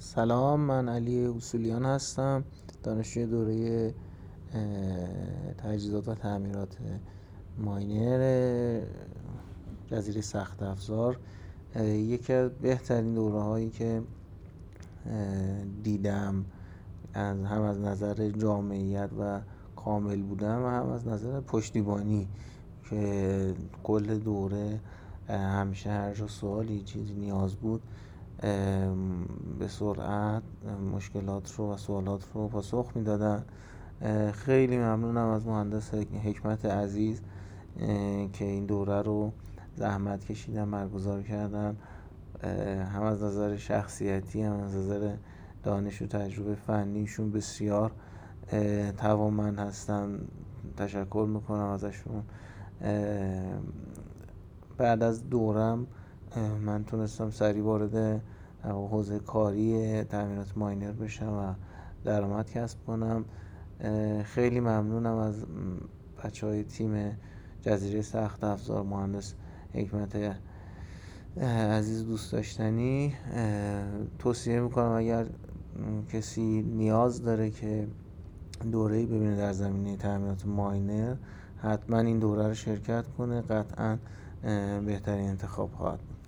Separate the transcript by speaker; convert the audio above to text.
Speaker 1: سلام، من علی اصولیان هستم، دانشجوی دوره تجهیزات و تعمیرات ماینر جزیره سخت افزار. یکی از بهترین دوره هایی که دیدم هم از نظر جامعیت و کامل بودن و هم از نظر پشتیبانی، که کل دوره همیشه هر جا سوالی چیزی نیاز بود به سرعت مشکلات رو و سوالات رو پاسخ میدادن. خیلی ممنونم از مهندس حکمت عزیز که این دوره رو زحمت کشیدن برگزار کردن، هم از نظر شخصیتی هم از نظر دانش و تجربه فنیشون بسیار توانمند هستن. تشکر میکنم ازشون. بعد از دورم من تونستم سریع وارد حوزه کاری تعمیرات ماینر بشم و درآمد کسب کنم. خیلی ممنونم از بچهای تیم جزیره سخت افزار، مهندس حکمت عزیز دوست داشتنی. توصیه میکنم اگر کسی نیاز داره که دوره‌ای ببینه در زمینه تعمیرات ماینر، حتما این دوره رو شرکت کنه. قطعا بهترین انتخاب خواهد بود.